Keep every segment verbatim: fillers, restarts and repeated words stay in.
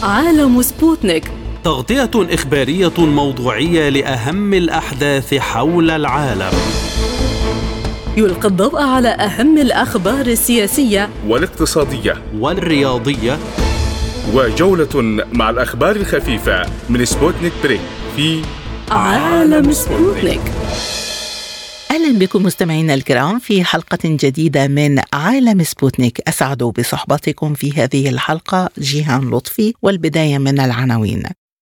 عالم سبوتنيك، تغطية إخبارية موضوعية لأهم الأحداث حول العالم. يلقي الضوء على أهم الأخبار السياسية والاقتصادية والرياضية، وجولة مع الأخبار الخفيفة من سبوتنيك بريك في عالم سبوتنيك. أهلا بكم مستمعينا الكرام في حلقة جديدة من عالم سبوتنيك. أسعد بصحبتكم في هذه الحلقة جيهان لطفي، والبداية من العناوين.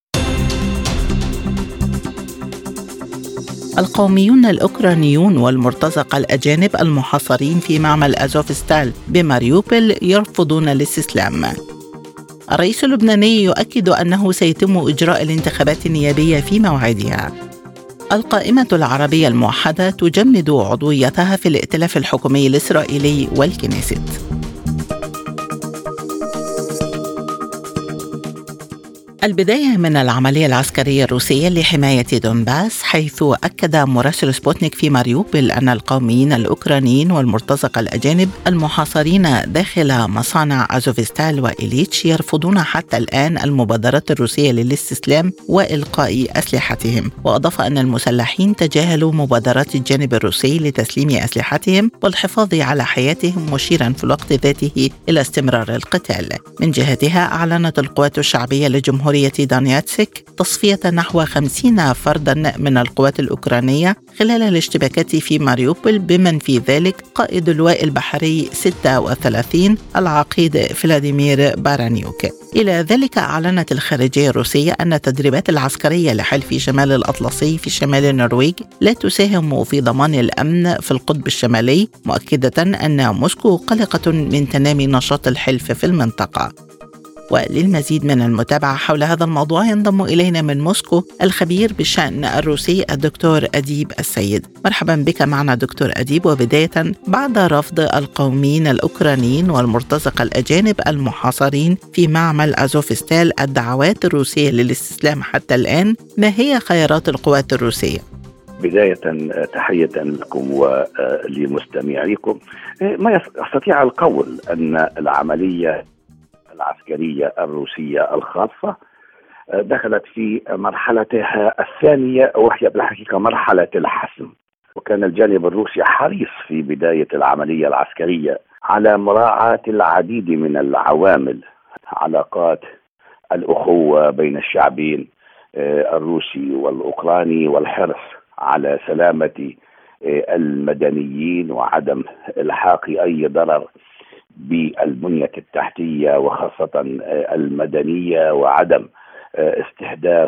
القوميون الأوكرانيون والمرتزقة الأجانب المحاصرين في معمل أزوفستال بماريوبل يرفضون الاستسلام. الرئيس اللبناني يؤكد أنه سيتم إجراء الانتخابات النيابية في موعدها. القائمة العربية الموحدة تجمد عضويتها في الائتلاف الحكومي الإسرائيلي والكنيست. البداية من العملية العسكرية الروسية لحماية دونباس، حيث أكد مراسل سبوتنيك في ماريوبل أن القوميين الأوكرانيين والمرتزقة الأجانب المحاصرين داخل مصانع أزوفستال وإيليتش يرفضون حتى الآن المبادرات الروسية للاستسلام وإلقاء أسلحتهم. وأضاف أن المسلحين تجاهلوا مبادرات الجانب الروسي لتسليم أسلحتهم والحفاظ على حياتهم، مشيرا في الوقت ذاته إلى استمرار القتال. من جهتها أعلنت القوات الشعبية لجمهورية دونيتسك تصفية نحو خمسين فردا من القوات الأوكرانية خلال الاشتباكات في ماريوبل، بمن في ذلك قائد اللواء البحري ستة وثلاثين العقيد فلاديمير بارانيوك. إلى ذلك أعلنت الخارجية الروسية أن التدريبات العسكرية لحلف شمال الأطلسي في شمال النرويج لا تساهم في ضمان الأمن في القطب الشمالي، مؤكدة أن موسكو قلقة من تنامي نشاط الحلف في المنطقة. وللمزيد من المتابعة حول هذا الموضوع ينضم إلينا من موسكو الخبير بالشأن الروسي الدكتور أديب السيد. مرحبا بك معنا دكتور أديب. وبداية، بعد رفض القوميين الأوكرانيين والمرتزقة الأجانب المحاصرين في معمل أزوفستال الدعوات الروسية للاستسلام حتى الآن، ما هي خيارات القوات الروسية؟ بداية تحية لكم ولمستمعيكم. ما يستطيع القول أن العملية العسكرية الروسية الخاصة دخلت في مرحلتها الثانية، وهي بالحقيقة مرحلة الحسم. وكان الجانب الروسي حريص في بداية العملية العسكرية على مراعاة العديد من العوامل، علاقات الأخوة بين الشعبين الروسي والأوكراني، والحرص على سلامة المدنيين وعدم إلحاق أي ضرر بالبنية التحتية وخاصة المدنية، وعدم استهداف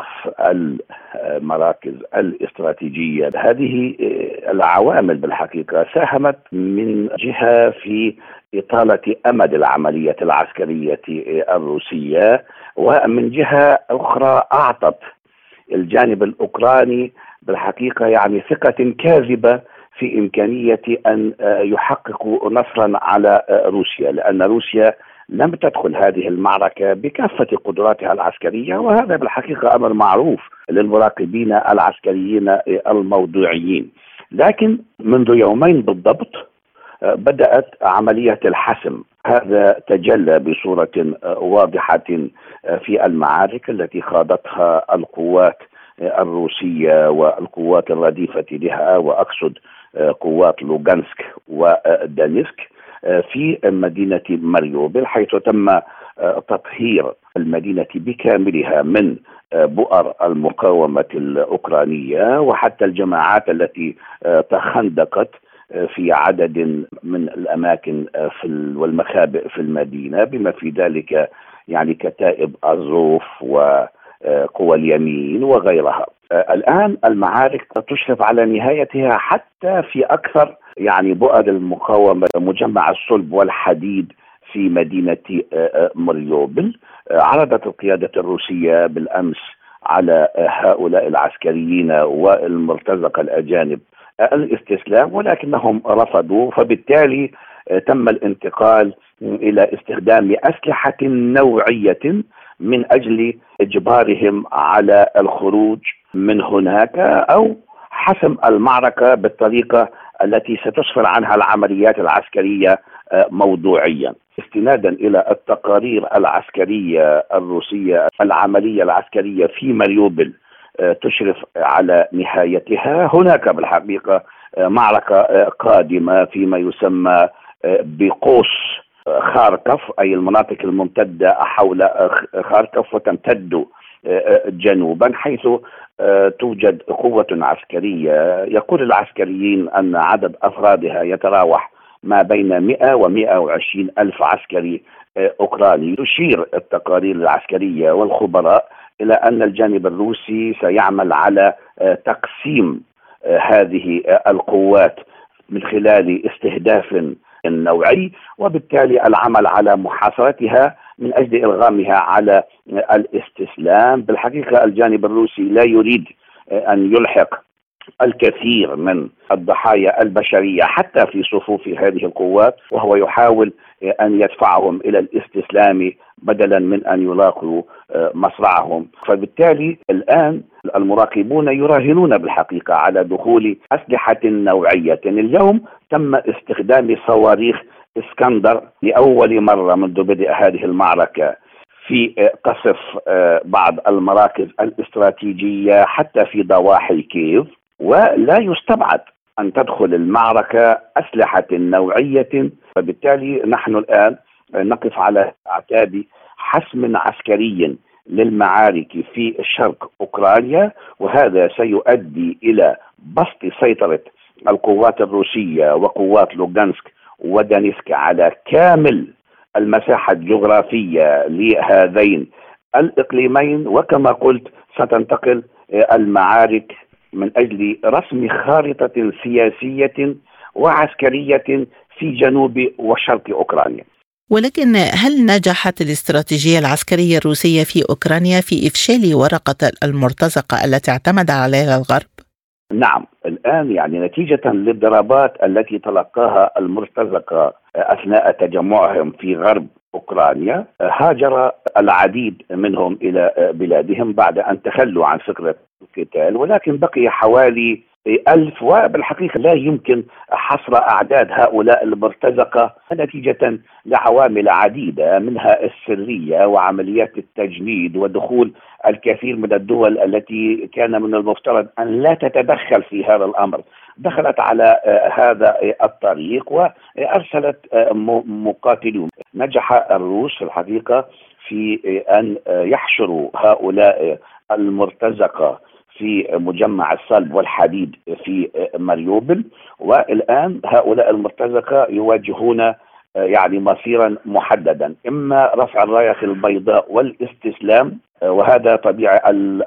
المراكز الاستراتيجية. هذه العوامل بالحقيقة ساهمت من جهة في إطالة أمد العملية العسكرية الروسية، ومن جهة أخرى أعطت الجانب الأوكراني بالحقيقة يعني ثقة كاذبة في إمكانية أن يحققوا نصرا على روسيا، لأن روسيا لم تدخل هذه المعركة بكافة قدراتها العسكرية، وهذا بالحقيقة أمر معروف للمراقبين العسكريين الموضوعيين. لكن منذ يومين بالضبط بدأت عملية الحسم. هذا تجلى بصورة واضحة في المعارك التي خاضتها القوات الروسية والقوات الرديفة لها، وأقصد قوات لوغانسك ودانيسك في مدينة ماريوبل، حيث تم تطهير المدينة بكاملها من بؤر المقاومة الأوكرانية، وحتى الجماعات التي تخندقت في عدد من الأماكن في والمخابئ في المدينة، بما في ذلك يعني كتائب أزوف وقوى اليمين وغيرها. الآن المعارك تشرف على نهايتها حتى في أكثر يعني بؤر المقاومة، مجمع الصلب والحديد في مدينة ماريوبل. عرضت القيادة الروسية بالأمس على هؤلاء العسكريين والمرتزقة الأجانب الاستسلام، ولكنهم رفضوا، فبالتالي تم الانتقال إلى استخدام أسلحة نوعية من أجل إجبارهم على الخروج من هناك أو حسم المعركة بالطريقة التي ستسفر عنها العمليات العسكرية موضوعيا. استنادا إلى التقارير العسكرية الروسية، العملية العسكرية في ماريوبل تشرف على نهايتها. هناك بالحقيقة معركة قادمة فيما يسمى بقوس خاركف، أي المناطق الممتدة حول خاركف وتمتد جنوبا، حيث توجد قوة عسكرية يقول العسكريين أن عدد أفرادها يتراوح ما بين مئة ومئة وعشرين ألف عسكري أوكراني. تشير التقارير العسكرية والخبراء إلى أن الجانب الروسي سيعمل على تقسيم هذه القوات من خلال استهداف نوعي، وبالتالي العمل على محاصرتها من أجل إرغامها على الاستسلام. بالحقيقة الجانب الروسي لا يريد أن يلحق الكثير من الضحايا البشرية حتى في صفوف هذه القوات، وهو يحاول أن يدفعهم إلى الاستسلام بدلا من أن يلاقوا مصرعهم. فبالتالي الآن المراقبون يراهنون بالحقيقة على دخول أسلحة نوعية. اليوم تم استخدام صواريخ اسكندر لأول مرة منذ بدء هذه المعركة في قصف بعض المراكز الاستراتيجية حتى في ضواحي كييف، ولا يستبعد أن تدخل المعركة أسلحة نوعية. فبالتالي نحن الآن نقف على أعتاب حسم عسكري للمعارك في شرق أوكرانيا، وهذا سيؤدي إلى بسط سيطرة القوات الروسية وقوات لوغانسك ودانيسك على كامل المساحة الجغرافية لهذين الإقليمين. وكما قلت ستنتقل المعارك من أجل رسم خارطة سياسية وعسكرية في جنوب وشرق أوكرانيا. ولكن هل نجحت الاستراتيجية العسكرية الروسية في أوكرانيا في إفشال ورقة المرتزقة التي اعتمد عليها الغرب؟ نعم، الآن يعني نتيجة للضربات التي تلقاها المرتزقة أثناء تجمعهم في غرب أوكرانيا، هاجر العديد منهم إلى بلادهم بعد أن تخلوا عن فكرة القتال، ولكن بقي حوالي ألف، وبالحقيقة لا يمكن حصر أعداد هؤلاء المرتزقة نتيجة لعوامل عديدة، منها السرية وعمليات التجنيد ودخول الكثير من الدول التي كان من المفترض أن لا تتدخل في هذا الأمر دخلت على هذا الطريق وأرسلت مقاتلون. نجح الروس في الحقيقة في أن يحشروا هؤلاء المرتزقة في مجمع الصلب والحديد في ماريوبل، والآن هؤلاء المرتزقة يواجهون يعني مصيرا محددا، إما رفع الراية البيضاء والاستسلام، وهذا طبيعي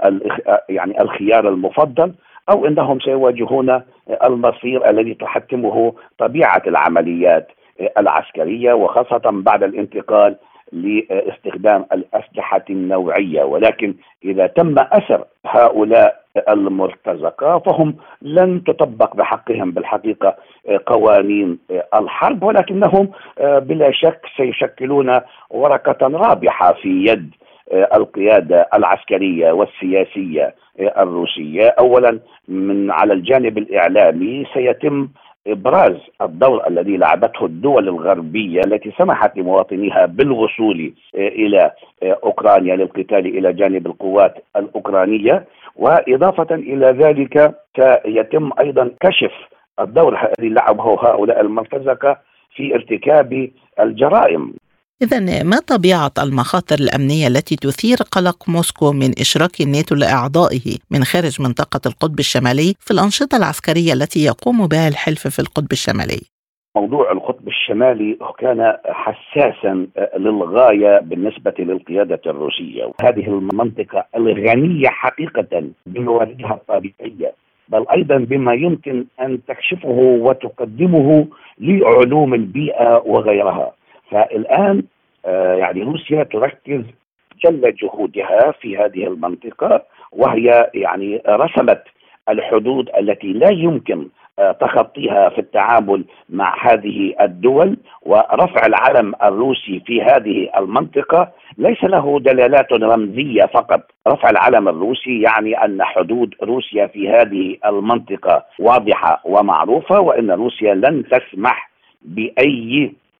يعني الخيار المفضل، أو إنهم سيواجهون المصير الذي تحتمه طبيعة العمليات العسكرية، وخاصة بعد الانتقال لاستخدام الأسلحة النوعية. ولكن إذا تم أسر هؤلاء المرتزقة فهم لن تطبق بحقهم بالحقيقة قوانين الحرب، ولكنهم بلا شك سيشكلون ورقة رابحة في يد القيادة العسكرية والسياسية الروسية. أولا من على الجانب الإعلامي سيتم إبراز الدور الذي لعبته الدول الغربية التي سمحت لمواطنيها بالوصول إلى أوكرانيا للقتال إلى جانب القوات الأوكرانية، وإضافة إلى ذلك سيتم أيضا كشف الدور الذي لعبه هؤلاء المرتزقة في ارتكاب الجرائم. إذن ما طبيعة المخاطر الأمنية التي تثير قلق موسكو من إشراك الناتو لأعضائه من خارج منطقة القطب الشمالي في الأنشطة العسكرية التي يقوم بها الحلف في القطب الشمالي؟ موضوع القطب الشمالي كان حساسا للغاية بالنسبة للقيادة الروسية، وهذه المنطقة الغنية حقيقة بمواردها الطبيعية، بل أيضا بما يمكن أن تكشفه وتقدمه لعلوم البيئة وغيرها. فالآن يعني روسيا تركز جل جهودها في هذه المنطقة، وهي يعني رسمت الحدود التي لا يمكن تخطيها في التعامل مع هذه الدول، ورفع العلم الروسي في هذه المنطقة ليس له دلالات رمزية فقط. رفع العلم الروسي يعني أن حدود روسيا في هذه المنطقة واضحة ومعروفة، وأن روسيا لن تسمح بأي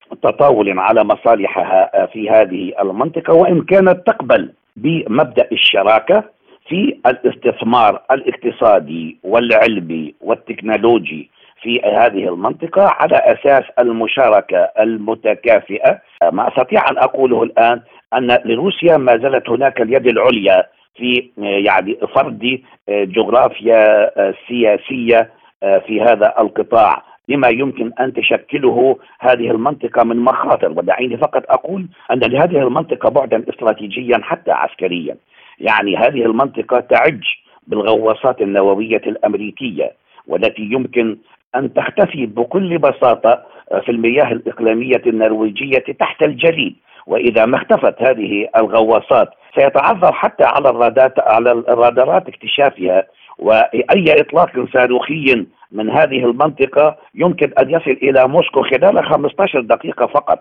تطاول على مصالحها في هذه المنطقة، وإن كانت تقبل بمبدأ الشراكة في الاستثمار الاقتصادي والعلمي والتكنولوجي في هذه المنطقة على أساس المشاركة المتكافئة. ما أستطيع أن أقوله الآن أن لروسيا ما زالت هناك اليد العليا في يعني فرض جغرافيا سياسية في هذا القطاع لما يمكن أن تشكله هذه المنطقة من مخاطر. ودعيني فقط أقول أن لهذه المنطقة بعدا استراتيجيا حتى عسكريا. يعني هذه المنطقة تعج بالغواصات النووية الأمريكية والتي يمكن أن تختفي بكل بساطة في المياه الإقليمية النرويجية تحت الجليد، وإذا ما اختفت هذه الغواصات سيتعذر حتى على الرادات على الرادارات اكتشافها، وأي إطلاق صاروخي من هذه المنطقة يمكن أن يصل إلى موسكو خلال خمسة عشر دقيقة فقط.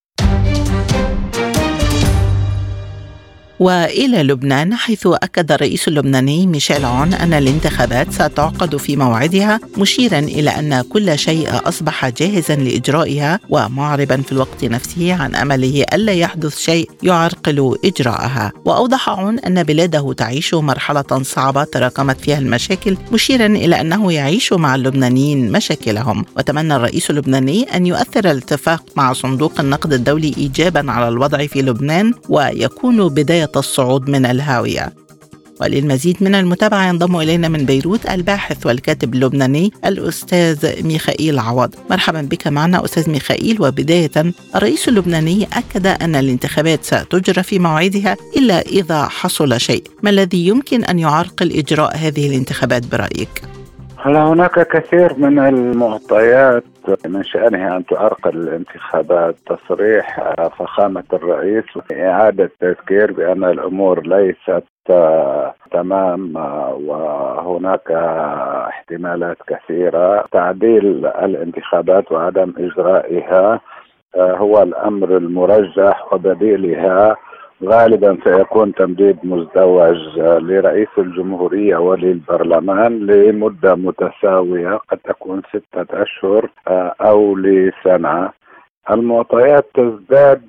وإلى لبنان، حيث أكد الرئيس اللبناني ميشيل عون أن الانتخابات ستعقد في موعدها، مشيرا إلى أن كل شيء أصبح جاهزا لإجرائها، ومعربا في الوقت نفسه عن أمله ألا يحدث شيء يعرقل إجراءها. وأوضح عون أن بلاده تعيش مرحلة صعبة تراكمت فيها المشاكل، مشيرا إلى أنه يعيش مع اللبنانيين مشاكلهم. وتمنى الرئيس اللبناني أن يؤثر الاتفاق مع صندوق النقد الدولي إيجابا على الوضع في لبنان ويكون بداية الصعود من الهاوية. وللمزيد من المتابعة ينضم إلينا من بيروت الباحث والكاتب اللبناني الأستاذ ميخائيل عوض. مرحبا بك معنا أستاذ ميخائيل. وبداية، الرئيس اللبناني أكد أن الانتخابات ستجرى في موعدها إلا إذا حصل شيء. ما الذي يمكن أن يعرقل إجراء هذه الانتخابات برأيك؟ هلا هناك كثير من المعطيات من شأنها أن تعرقل الانتخابات. تصريح فخامة الرئيس وإعادة تذكير بأن الأمور ليست تمام وهناك احتمالات كثيرة. تعديل الانتخابات وعدم إجرائها هو الأمر المرجح، وبديلها غالبا سيكون تمديد مزدوج لرئيس الجمهورية وللبرلمان لمدة متساوية، قد تكون ستة أشهر أو لسنة. المعطيات تزداد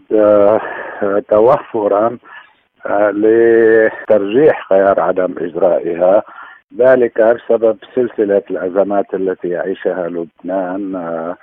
توفرا لترجيح خيار عدم إجرائها، ذلك بسبب سلسلة الأزمات التي يعيشها لبنان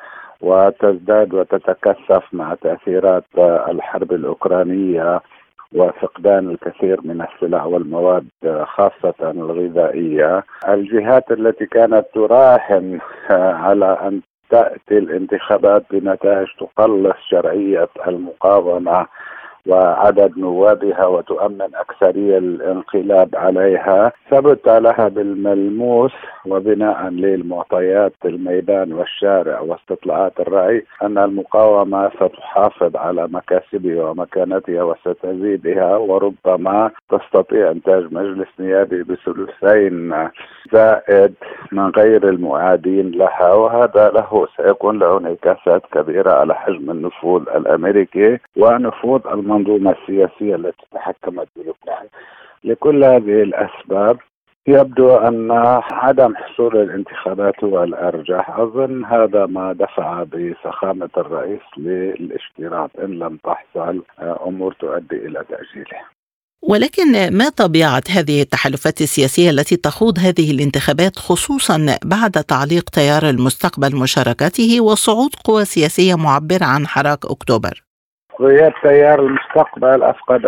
وتزداد وتتكثف مع تأثيرات الحرب الأوكرانية وفقدان الكثير من السلع والمواد خاصة الغذائية. الجهات التي كانت تراهن على أن تأتي الانتخابات بنتائج تقلص شرعية المقاومة وعدد نوابها وتؤمن أكثرية الانقلاب عليها، ثبت لها بالملموس وبناء للمعطيات الميدان والشارع واستطلاعات الرأي أن المقاومة ستحافظ على مكاسبها ومكانتها وستزيدها، وربما تستطيع إنتاج مجلس نيابي بثلثين زائد من غير المعادين لها، وهذا له سيكون له انعكاسات كبيرة على حجم النفوذ الأمريكي ونفوذ المنظومة السياسية التي تحكمت بلبنان. لكل هذه الأسباب يبدو أن عدم حصول الانتخابات هو الأرجح. أظن هذا ما دفع بفخامة الرئيس للاشتراط إن لم تحصل أمور تؤدي إلى تأجيلها. ولكن ما طبيعة هذه التحالفات السياسية التي تخوض هذه الانتخابات، خصوصا بعد تعليق تيار المستقبل مشاركته وصعود قوى سياسية معبرة عن حراك أكتوبر؟ غياب تيار المستقبل أفقد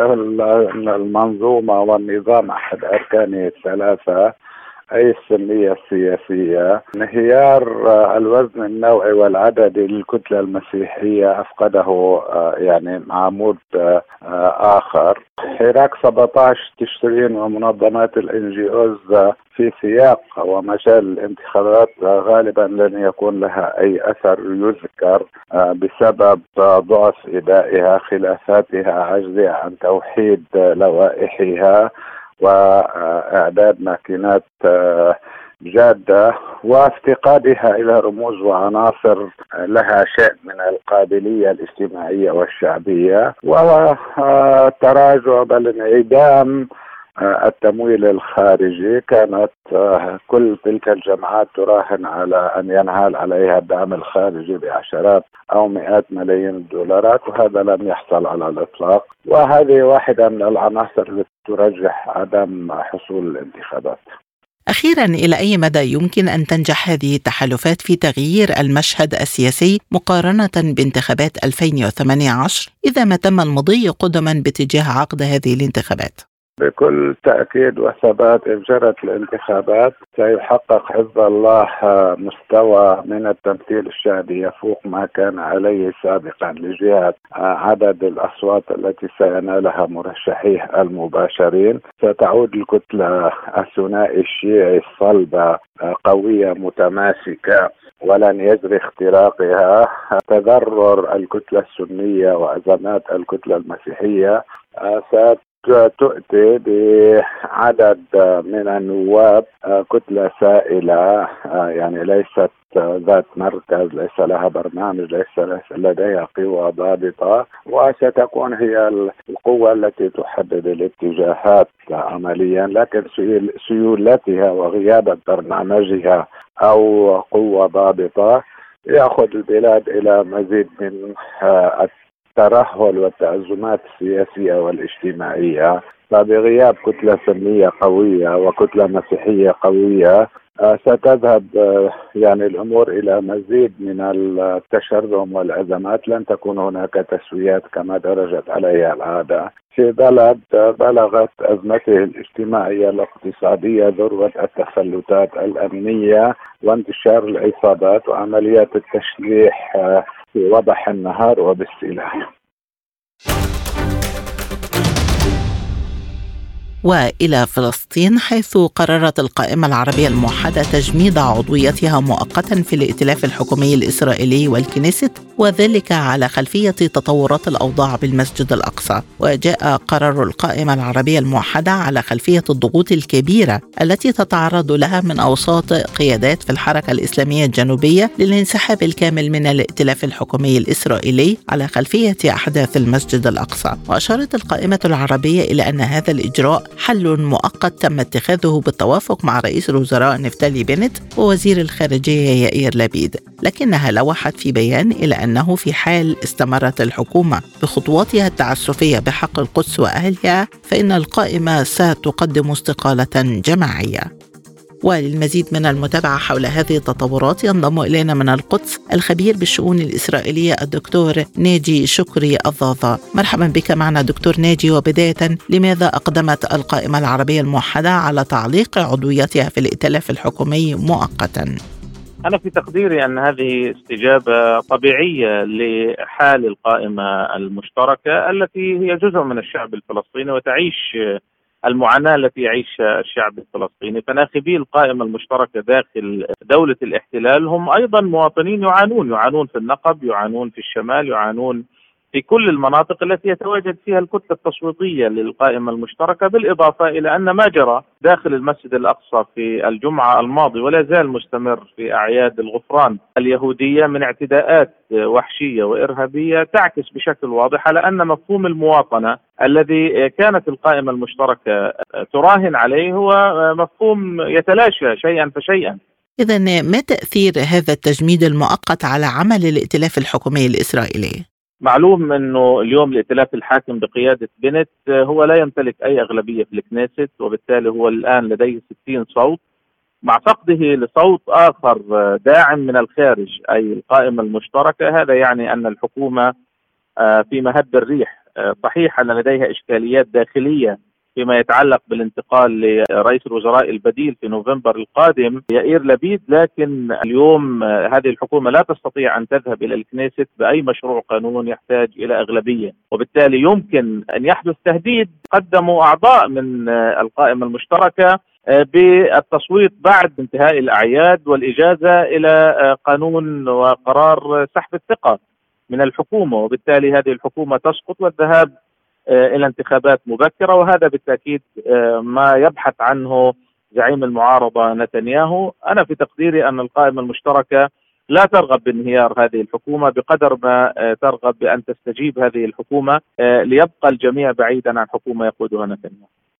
المنظومة والنظام أحد أركانه الثلاثة، أي السلمية السياسية. انهيار الوزن النوعي والعددي للكتلة المسيحية أفقده يعني عمود آخر. حراك سبعة عشر تشرين ومنظمات الإن جي أوز في سياق ومجال الانتخابات غالبا لن يكون لها أي أثر يذكر بسبب ضعف إدائها، خلافاتها، عجزها عن توحيد لوائحها وإعداد ماكينات جادة وافتقادها إلى رموز وعناصر لها شيء من القابلية الاجتماعية والشعبية، وتراجع بل انعدام التمويل الخارجي. كانت كل تلك الجماعات تراهن على أن ينهال عليها الدعم الخارجي بعشرات أو مئات ملايين الدولارات، وهذا لم يحصل على الإطلاق، وهذه واحدة من العناصر التي ترجح عدم حصول الانتخابات. أخيرا، إلى أي مدى يمكن أن تنجح هذه التحالفات في تغيير المشهد السياسي مقارنة بانتخابات ألفين وثمانية عشر إذا ما تم المضي قدما باتجاه عقد هذه الانتخابات؟ بكل تأكيد وثبات إن جرت الانتخابات سيحقق حزب الله مستوى من التمثيل الشعبي يفوق ما كان عليه سابقا لجهة عدد الأصوات التي سينالها مرشحيه المباشرين. ستعود الكتلة الثنائي الشيعي الصلبة قوية متماسكة ولن يجري اختراقها. تضرر الكتلة السنية وأزمات الكتلة المسيحية ست تؤتي بعدد من النواب كتلة سائلة، يعني ليست ذات مركز، ليس لها برنامج، ليس لديها قوى ضابطة، وستكون هي القوة التي تحدد الاتجاهات عمليا، لكن سيولتها وغياب برنامجها أو قوة ضابطة يأخذ البلاد إلى مزيد من الترهل والتأزمات السياسية والاجتماعية. فبغياب كتلة سنية قوية وكتلة مسيحية قوية ستذهب يعني الأمور إلى مزيد من التشرذم والأزمات. لن تكون هناك تسويات كما درجت عليها العادة في بلد بلغت أزمته الاجتماعية الاقتصادية ذروة التفلتات الأمنية وانتشار العصابات وعمليات التشليح في وضح النهار وبالسلاح. وإلى فلسطين، حيث قررت القائمة العربية الموحدة تجميد عضويتها مؤقتا في الائتلاف الحكومي الإسرائيلي والكنيست، وذلك على خلفية تطورات الأوضاع بالمسجد الأقصى. وجاء قرار القائمة العربية الموحدة على خلفية الضغوط الكبيرة التي تتعرض لها من أوساط قيادات في الحركة الإسلامية الجنوبية للانسحاب الكامل من الائتلاف الحكومي الإسرائيلي على خلفية أحداث المسجد الأقصى. وأشارت القائمة العربية إلى أن هذا الإجراء حل مؤقت تم اتخاذه بالتوافق مع رئيس الوزراء نفتالي بنت ووزير الخارجية يائير لبيد، لكنها لوحت في بيان إلى أنه في حال استمرت الحكومة بخطواتها التعسفية بحق القدس وأهلها فإن القائمة ستقدم استقالة جماعية. وللمزيد من المتابعة حول هذه التطورات ينضم إلينا من القدس الخبير بالشؤون الإسرائيلية الدكتور ناجي شكري الضاضة. مرحبا بك معنا دكتور ناجي. وبداية، لماذا أقدمت القائمة العربية الموحدة على تعليق عضويتها في الائتلاف الحكومي مؤقتا؟ أنا في تقديري أن هذه استجابة طبيعية لحال القائمة المشتركة التي هي جزء من الشعب الفلسطيني وتعيش المعاناة التي يعيشها الشعب الفلسطيني. فناخبي القائمة المشتركة داخل دولة الاحتلال هم أيضا مواطنين يعانون يعانون في النقب، يعانون في الشمال، يعانون في كل المناطق التي يتواجد فيها الكتلة التصويتية للقائمة المشتركة، بالإضافة إلى أن ما جرى داخل المسجد الأقصى في الجمعة الماضية ولا زال مستمر في أعياد الغفران اليهودية من اعتداءات وحشية وإرهابية تعكس بشكل واضح على أن مفهوم المواطنة الذي كانت القائمة المشتركة تراهن عليه هو مفهوم يتلاشى شيئا فشيئا. إذن ما تأثير هذا التجميد المؤقت على عمل الائتلاف الحكومي الإسرائيلي؟ معلوم أنه اليوم الائتلاف الحاكم بقيادة بنت هو لا يمتلك أي أغلبية في الكنيست، وبالتالي هو الآن لديه ستين صوت مع فقده لصوت آخر داعم من الخارج أي القائمة المشتركة. هذا يعني أن الحكومة في مهب الريح. صحيح أن لديها إشكاليات داخلية فيما يتعلق بالانتقال لرئيس الوزراء البديل في نوفمبر القادم يائير لبيد، لكن اليوم هذه الحكومة لا تستطيع أن تذهب إلى الكنيست بأي مشروع قانون يحتاج إلى أغلبية، وبالتالي يمكن أن يحدث تهديد. قدموا أعضاء من القائمة المشتركة بالتصويت بعد انتهاء الأعياد والإجازة إلى قانون وقرار سحب الثقة من الحكومة، وبالتالي هذه الحكومة تسقط والذهاب إلى انتخابات مبكرة. وهذا بالتأكيد ما يبحث عنه زعيم المعارضة نتنياهو. أنا في تقديري أن القائمة المشتركة لا ترغب بانهيار هذه الحكومة بقدر ما ترغب بأن تستجيب هذه الحكومة ليبقى الجميع بعيدا عن حكومة يقودها نتنياهو.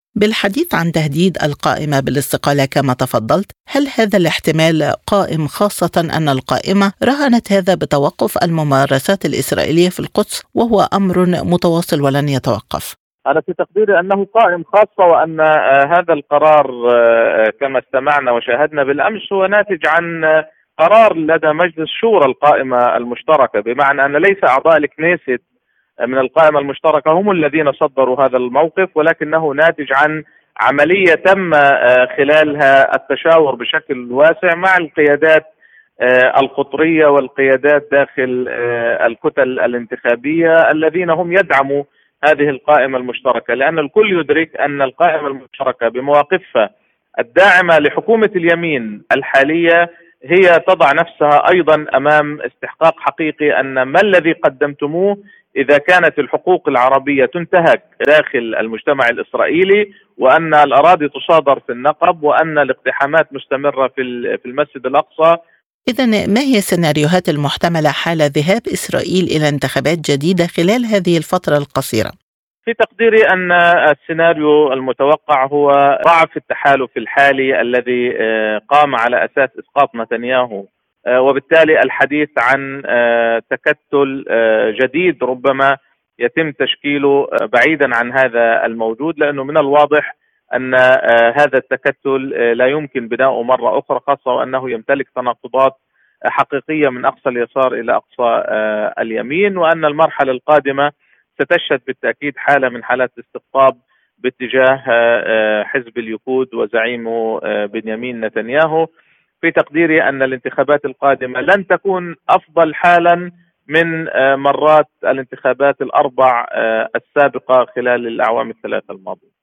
بالحديث عن تهديد القائمة بالاستقالة كما تفضلت، هل هذا الاحتمال قائم خاصة أن القائمة رهنت هذا بتوقف الممارسات الإسرائيلية في القدس وهو أمر متواصل ولن يتوقف؟ أنا في تقديري أنه قائم خاصة، وأن هذا القرار كما استمعنا وشاهدنا بالأمس هو ناتج عن قرار لدى مجلس شورى القائمة المشتركة، بمعنى أن ليس أعضاء الكنيست من القائمة المشتركة هم الذين صدروا هذا الموقف، ولكنه ناتج عن عملية تم خلالها التشاور بشكل واسع مع القيادات القطرية والقيادات داخل الكتل الانتخابية الذين هم يدعموا هذه القائمة المشتركة، لأن الكل يدرك أن القائمة المشتركة بمواقفها الداعمة لحكومة اليمين الحالية هي تضع نفسها أيضا أمام استحقاق حقيقي أن ما الذي قدمتموه إذا كانت الحقوق العربية تنتهك داخل المجتمع الإسرائيلي، وأن الأراضي تصادر في النقب، وأن الاقتحامات مستمرة في المسجد الأقصى. إذن ما هي السيناريوهات المحتملة حال ذهاب إسرائيل إلى انتخابات جديدة خلال هذه الفترة القصيرة؟ في تقديري أن السيناريو المتوقع هو ضعف التحالف الحالي الذي قام على أساس إسقاط نتنياهو، وبالتالي الحديث عن تكتل جديد ربما يتم تشكيله بعيدا عن هذا الموجود، لأنه من الواضح أن هذا التكتل لا يمكن بناؤه مرة أخرى، خاصة وأنه يمتلك تناقضات حقيقية من أقصى اليسار إلى أقصى اليمين، وأن المرحلة القادمة ستشهد بالتأكيد حالة من حالات الاستقطاب باتجاه حزب اليكود وزعيمه بنيامين نتنياهو. في تقديري أن الانتخابات القادمة لن تكون أفضل حالا من مرات الانتخابات الأربع السابقة خلال الأعوام الثلاثة الماضية.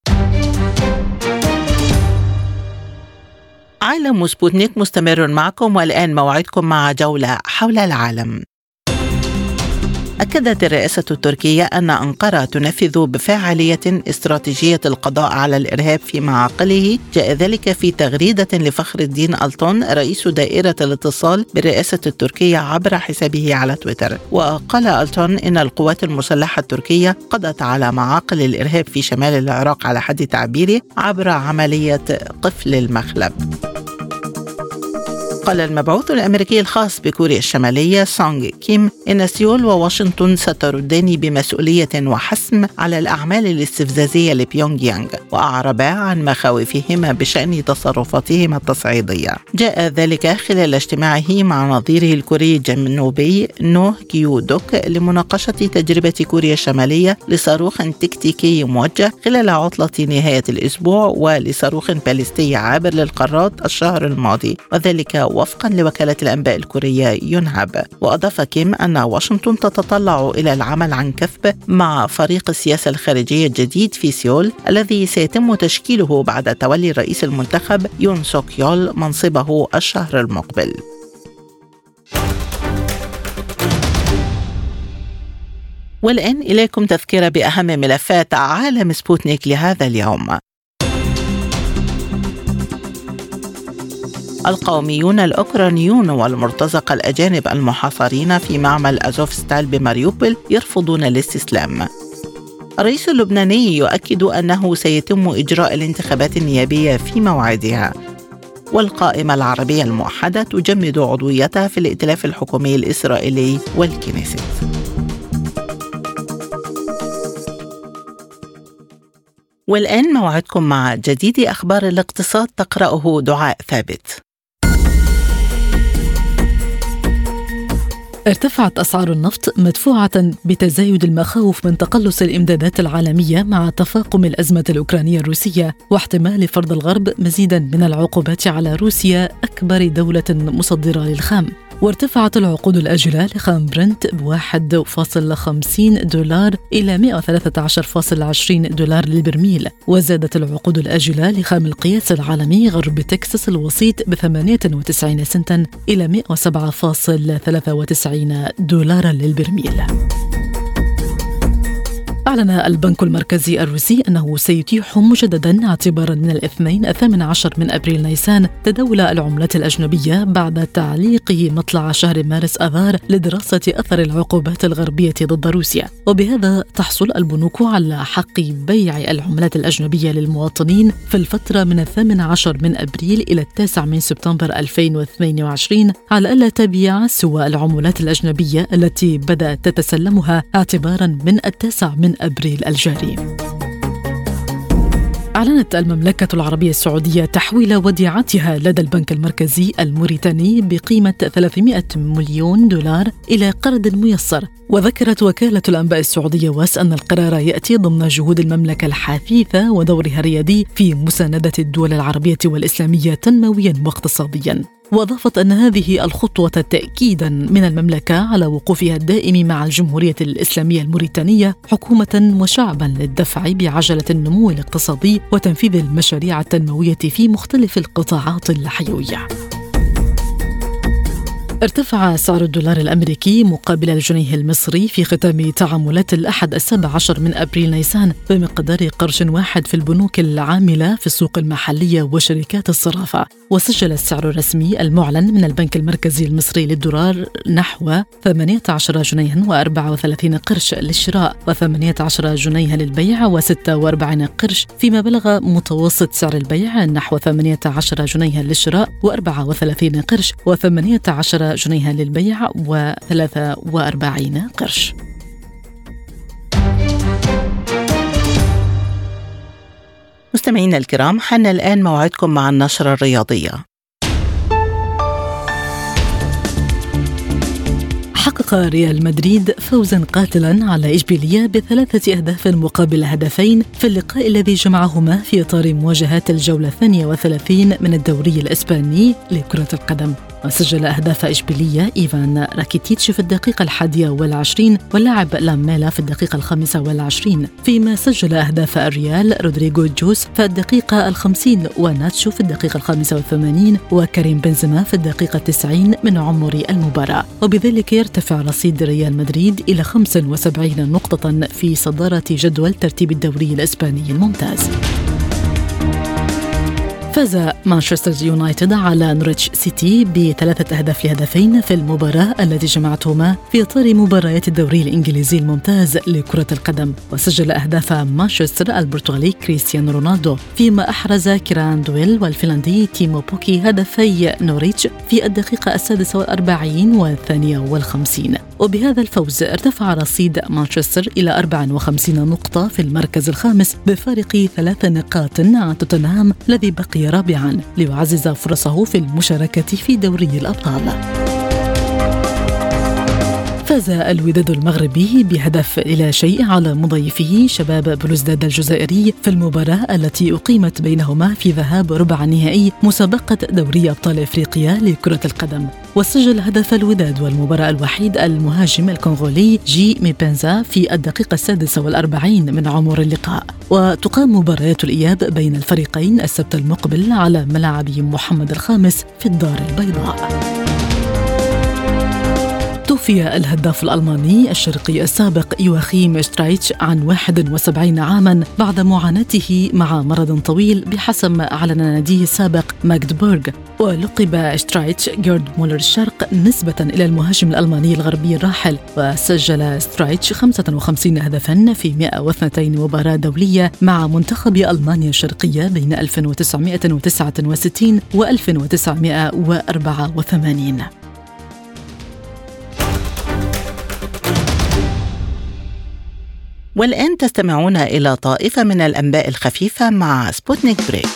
عالم سبوتنيك مستمر معكم، والآن موعدكم مع جولة حول العالم. أكدت الرئاسة التركية أن أنقرة تنفذ بفاعلية استراتيجية القضاء على الإرهاب في معاقله. جاء ذلك في تغريدة لفخر الدين ألتون رئيس دائرة الاتصال بالرئاسة التركية عبر حسابه على تويتر. وقال ألتون إن القوات المسلحة التركية قضت على معاقل الإرهاب في شمال العراق على حد تعبيره عبر عملية قفل المخلب. قال المبعوث الأمريكي الخاص بكوريا الشمالية سونغ كيم إن سيول وواشنطن ستردان بمسؤولية وحسم على الأعمال الاستفزازية لبيونغ يانغ، وأعربا عن مخاوفهما بشأن تصرفاتهما التصعيدية. جاء ذلك خلال اجتماعه مع نظيره الكوري الجنوبي نوه كيو دوك لمناقشة تجربة كوريا الشمالية لصاروخ تكتيكي موجه خلال عطلة نهاية الأسبوع ولصاروخ باليستي عابر للقارات الشهر الماضي، وذلك وفقا لوكالة الأنباء الكورية يونهاب. وأضاف كيم أن واشنطن تتطلع إلى العمل عن كثب مع فريق السياسة الخارجية الجديد في سيول الذي سيتم تشكيله بعد تولي الرئيس المنتخب يون سوك يول منصبه الشهر المقبل. والآن إليكم تذكرة بأهم ملفات عالم سبوتنيك لهذا اليوم. القوميون الأوكرانيون والمرتزقة الأجانب المحاصرين في معمل أزوفستال بماريوبول يرفضون الاستسلام. الرئيس اللبناني يؤكد أنه سيتم إجراء الانتخابات النيابية في موعدها. والقائمة العربية الموحدة تجمد عضويتها في الائتلاف الحكومي الإسرائيلي والكنيست. والآن موعدكم مع جديد أخبار الاقتصاد تقرأه دعاء ثابت. ارتفعت أسعار النفط مدفوعة بتزايد المخاوف من تقلص الإمدادات العالمية مع تفاقم الأزمة الأوكرانية الروسية واحتمال فرض الغرب مزيدا من العقوبات على روسيا أكبر دولة مصدرة للخام. وارتفعت العقود الآجلة لخام برنت بواحد فاصل خمسين دولار إلى مئة وثلاثة عشر فاصل عشرين دولار للبرميل. وزادت العقود الآجلة لخام القياس العالمي غرب تكساس الوسيط بثمانية وتسعين سنتا إلى مئة وسبعة فاصل ثلاثة وتسعين دولارا للبرميل. أعلن البنك المركزي الروسي أنه سيتيح مجددا اعتبارا من الاثنين الثامن عشر من أبريل نيسان تداول العملات الأجنبية بعد تعليقه مطلع شهر مارس آذار لدراسة أثر العقوبات الغربية ضد روسيا. وبهذا تحصل البنوك على حق بيع العملات الأجنبية للمواطنين في الفترة من الثامن عشر من أبريل إلى التاسع من سبتمبر ألفين واثنين وعشرين على ألا تبيع سوى العملات الأجنبية التي بدأت تتسلمها اعتبارا من التاسع من أبريل الجاري. أعلنت المملكة العربية السعودية تحويل وديعتها لدى البنك المركزي الموريتاني بقيمة ثلاثمائة مليون دولار إلى قرض ميسر. وذكرت وكالة الأنباء السعودية واس أن القرار يأتي ضمن جهود المملكة الحثيثة ودورها الريادي في مساندة الدول العربية والإسلامية تنمويا واقتصاديا. وأضافت أن هذه الخطوة تأكيدا من المملكة على وقوفها الدائم مع الجمهورية الإسلامية الموريتانية حكومة وشعبا للدفع بعجلة النمو الاقتصادي وتنفيذ المشاريع التنموية في مختلف القطاعات الحيوية. ارتفع سعر الدولار الأمريكي مقابل الجنيه المصري في ختام تعاملات الأحد السابع عشر من أبريل نيسان بمقدار قرش واحد في البنوك العاملة في السوق المحلية وشركات الصرافة. وسجل السعر الرسمي المعلن من البنك المركزي المصري للدولار نحو ثمانية عشر جنيها وأربعة وثلاثين قرش للشراء وثمانية عشر جنيها للبيع وستة وأربعين قرش، فيما بلغ متوسط سعر البيع نحو ثمانية عشر جنيها للشراء وأربعة وثلاثين قرش وثمانية عشر جنيها للبيع وثلاثة وأربعين قرش. مستمعينا الكرام، حان الآن موعدكم مع النشرة الرياضية. حقق ريال مدريد فوزا قاتلا على إشبيلية بثلاثة أهداف مقابل هدفين في اللقاء الذي جمعهما في إطار مواجهات الجولة الثانية وثلاثين من الدوري الإسباني لكرة القدم. وسجل أهداف إشبيلية إيفان راكيتيتش في الدقيقة الحادية والعشرين واللاعب لاميلا في الدقيقة الخامسة والعشرين، فيما سجل أهداف الريال رودريغو جوز في الدقيقة الخمسين وناتشو في الدقيقة الخامسة والثمانين وكريم بنزيما في الدقيقة التسعين من عمر المباراة. وبذلك يرتفع رصيد ريال مدريد إلى خمسة وسبعين نقطة في صدارة جدول ترتيب الدوري الإسباني الممتاز. فاز مانشستر يونايتد على نوريتش سيتي بثلاثة أهداف لهدفين في المباراة التي جمعتهما في إطار مباريات الدوري الإنجليزي الممتاز لكرة القدم. وسجل أهداف مانشستر البرتغالي كريستيانو رونالدو، فيما أحرز كيران دويل والفنلندي تيمو بوكي هدفي نوريتش في الدقيقة السادسة والأربعين والثانية والخمسين. وبهذا الفوز ارتفع رصيد مانشستر إلى أربعة وخمسين نقطة في المركز الخامس بفارق ثلاث نقاط عن توتنهام الذي بقي رابعا ليعزز فرصه في المشاركة في دوري الأبطال. فاز الوداد المغربي بهدف إلى شيء على مضيفه شباب بلوزداد الجزائري في المباراة التي أقيمت بينهما في ذهاب ربع نهائي مسابقة دوري أبطال إفريقيا لكرة القدم. وسجل هدف الوداد والمباراة الوحيد المهاجم الكونغولي جي ميبنزا في الدقيقة السادسة والأربعين من عمر اللقاء. وتقام مباريات الإياب بين الفريقين السبت المقبل على ملعب محمد الخامس في الدار البيضاء. توفي الهداف الألماني الشرقي السابق يواخيم شترايتش عن واحد وسبعين عاما بعد معاناته مع مرض طويل بحسب ما أعلن ناديه السابق ماغدبورغ. ولقب شترايتش جيرد مولر الشرق نسبة إلى المهاجم الألماني الغربي الراحل. وسجل شترايتش خمسة وخمسين هدفا في مئة واثنين مباراة دولية مع منتخب ألمانيا الشرقية بين ألف وتسعمائة وتسعة وستين و ألف وتسعمائة وأربعة وثمانين. والآن تستمعون إلى طائفة من الأنباء الخفيفة مع سبوتنيك بريك.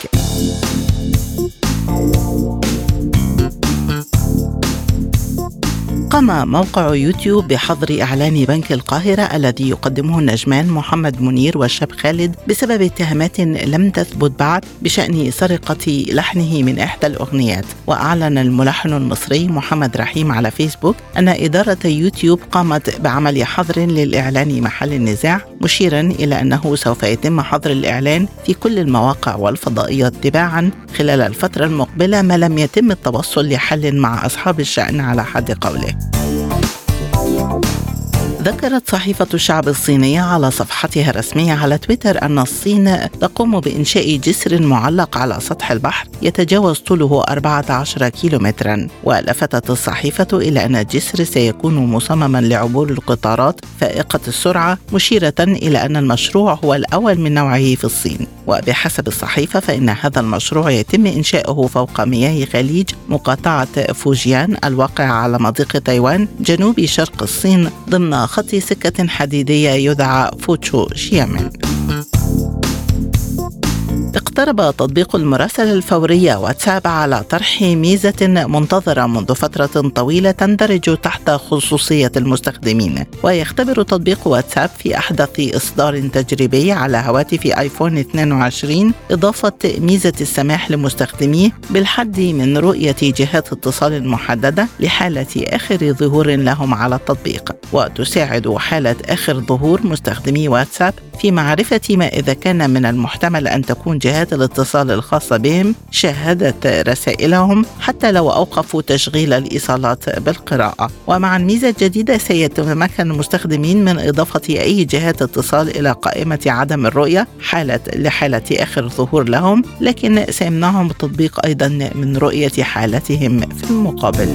قام موقع يوتيوب بحظر إعلان بنك القاهرة الذي يقدمه النجمان محمد منير والشاب خالد بسبب اتهامات لم تثبت بعد بشأن سرقة لحنه من إحدى الأغنيات. وأعلن الملحن المصري محمد رحيم على فيسبوك أن إدارة يوتيوب قامت بعمل حظر للإعلان محل النزاع، مشيرا إلى أنه سوف يتم حظر الإعلان في كل المواقع والفضائيات تباعا خلال الفترة المقبلة ما لم يتم التوصل لحل مع أصحاب الشأن على حد قوله. ذكرت صحيفة الشعب الصينية على صفحتها الرسمية على تويتر أن الصين تقوم بإنشاء جسر معلق على سطح البحر يتجاوز طوله أربعة عشر كيلومترا. ولفتت الصحيفة إلى أن الجسر سيكون مصمما لعبور القطارات فائقة السرعة، مشيرة إلى أن المشروع هو الأول من نوعه في الصين. وبحسب الصحيفة فإن هذا المشروع يتم إنشاؤه فوق مياه خليج مقاطعة فوجيان الواقع على مضيق تايوان جنوب شرق الصين ضمن خط سكة حديدية يدعى فوتشو شيامين. اقترب تطبيق المراسلة الفورية واتساب على طرح ميزة منتظرة منذ فترة طويلة تندرج تحت خصوصية المستخدمين. ويختبر تطبيق واتساب في أحدث إصدار تجريبي على هواتف آيفون اثنين وعشرين إضافة ميزة السماح لمستخدميه بالحد من رؤية جهات اتصال محددة لحالة آخر ظهور لهم على التطبيق، وتساعد حالة آخر ظهور مستخدمي واتساب في معرفة ما إذا كان من المحتمل أن تكون جهات الاتصال الخاصة بهم شاهدت رسائلهم حتى لو أوقفوا تشغيل الإيصالات بالقراءة. ومع الميزة الجديدة سيتمكن المستخدمين من إضافة أي جهات اتصال إلى قائمة عدم الرؤية حالة لحالة آخر ظهور لهم، لكن سيمنعهم التطبيق أيضا من رؤية حالتهم في المقابل.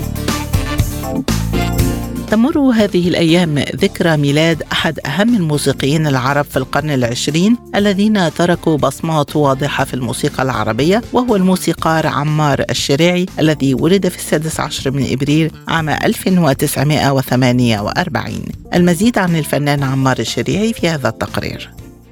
تمر هذه الأيام ذكرى ميلاد أحد أهم الموسيقيين العرب في القرن العشرين الذين تركوا بصمات واضحة في الموسيقى العربية، وهو الموسيقار عمار الشريعي الذي ولد في السادس عشر من إبريل عام ألف وتسعمائة وثمانية وأربعين. المزيد عن الفنان عمار الشريعي في هذا التقرير.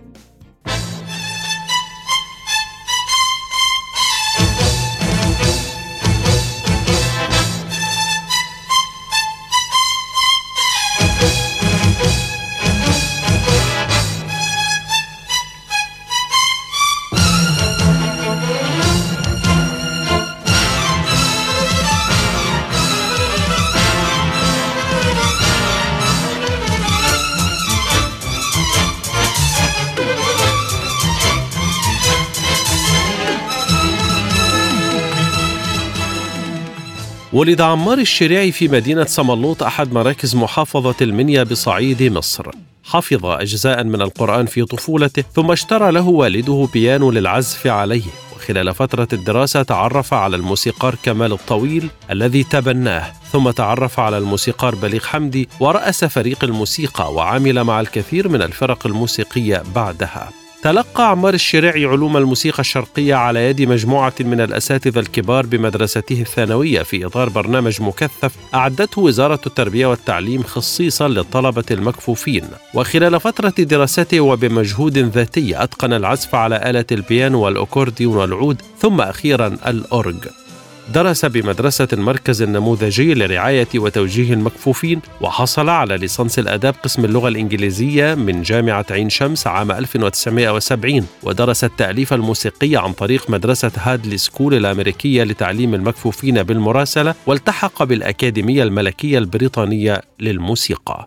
ولد عمار الشريعي في مدينة سملوط أحد مراكز محافظة المنيا بصعيد مصر. حفظ أجزاء من القرآن في طفولته، ثم اشترى له والده بيانو للعزف عليه. وخلال فترة الدراسة تعرف على الموسيقار كمال الطويل الذي تبناه، ثم تعرف على الموسيقار بليغ حمدي ورأس فريق الموسيقى، وعمل مع الكثير من الفرق الموسيقية بعدها. تلقى عمار الشريعي علوم الموسيقى الشرقية على يد مجموعة من الأساتذة الكبار بمدرسته الثانوية في إطار برنامج مكثف أعدته وزارة التربية والتعليم خصيصا للطلبة المكفوفين. وخلال فترة دراسته وبمجهود ذاتي أتقن العزف على آلة البيانو والأكورديون والعود، ثم أخيرا الأورج. درس بمدرسة المركز النموذجي لرعاية وتوجيه المكفوفين، وحصل على ليسانس الآداب قسم اللغة الإنجليزية من جامعة عين شمس عام ألف وتسعمائة وسبعين، ودرس التأليف الموسيقي عن طريق مدرسة هادلي سكول الأمريكية لتعليم المكفوفين بالمراسلة، والتحق بالأكاديمية الملكية البريطانية للموسيقى.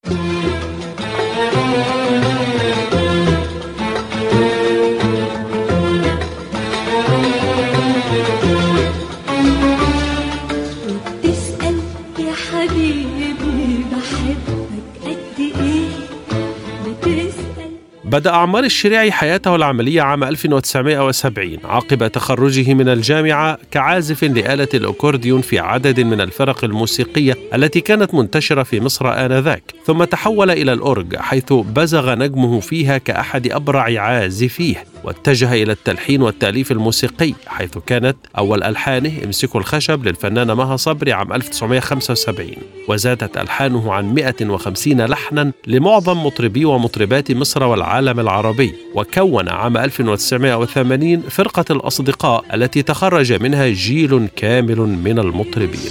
بدأ عمار الشريعي حياته العملية عام ألف وتسعمائة وسبعين عقب تخرجه من الجامعة كعازف لآلة الأكورديون في عدد من الفرق الموسيقية التي كانت منتشرة في مصر آنذاك، ثم تحول إلى الأورج حيث بزغ نجمه فيها كأحد أبرع عازفيه، واتجه إلى التلحين والتأليف الموسيقي حيث كانت أول ألحانه امسكوا الخشب للفنانة مها صبري عام ألف وتسعمائة وخمسة وسبعين، وزادت ألحانه عن مئة وخمسين لحنا لمعظم مطربي ومطربات مصر والعالم العربي. وكون عام ألف وتسعمائة وثمانين فرقة الأصدقاء التي تخرج منها جيل كامل من المطربين.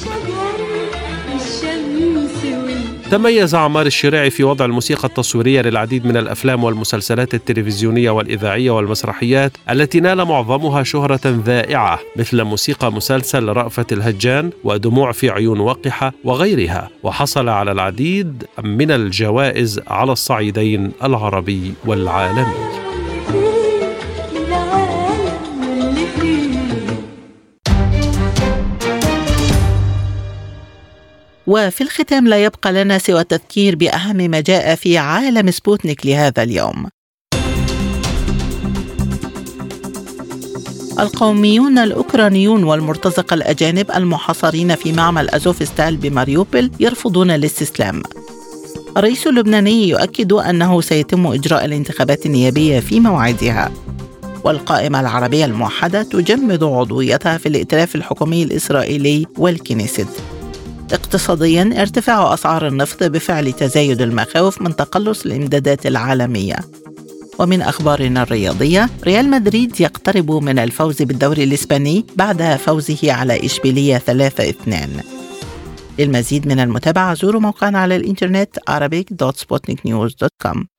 تميز عمار الشريعي في وضع الموسيقى التصويرية للعديد من الأفلام والمسلسلات التلفزيونية والإذاعية والمسرحيات التي نال معظمها شهرة ذائعة، مثل موسيقى مسلسل رأفت الهجان ودموع في عيون وقحة وغيرها، وحصل على العديد من الجوائز على الصعيدين العربي والعالمي. وفي الختام لا يبقى لنا سوى التذكير بأهم ما جاء في عالم سبوتنيك لهذا اليوم. القوميون الأوكرانيون والمرتزقة الأجانب المحاصرين في معمل أزوفستال بماريوبل يرفضون الاستسلام. الرئيس اللبناني يؤكد أنه سيتم إجراء الانتخابات النيابية في موعدها. والقائمة العربية الموحدة تجمد عضويتها في الائتلاف الحكومي الإسرائيلي والكنيست. اقتصادياً، ارتفاع أسعار النفط بفعل تزايد المخاوف من تقلص الإمدادات العالمية. ومن أخبارنا الرياضية، ريال مدريد يقترب من الفوز بالدوري الإسباني بعد فوزه على إشبيلية ثلاثة اثنين. للمزيد من المتابعة زوروا موقعنا على الإنترنت arabic دوت sputnik news دوت com.